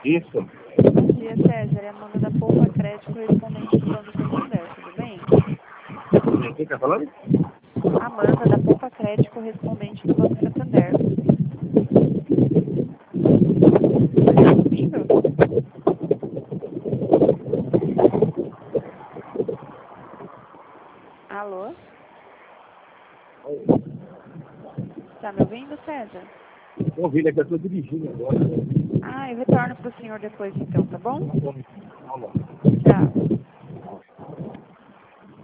Isso. Bom dia, César. É a Amanda da Poupa Crédito, correspondente do Banco Santander. Tudo bem? Quem está falando? Amanda da Poupa Crédito, correspondente do Banco Santander. Está me ouvindo? Alô? Está me ouvindo, César? Estou ouvindo aqui, eu estou dirigindo agora. Ah, eu retorno para o senhor depois então, tá bom? Tá bom. Tchau.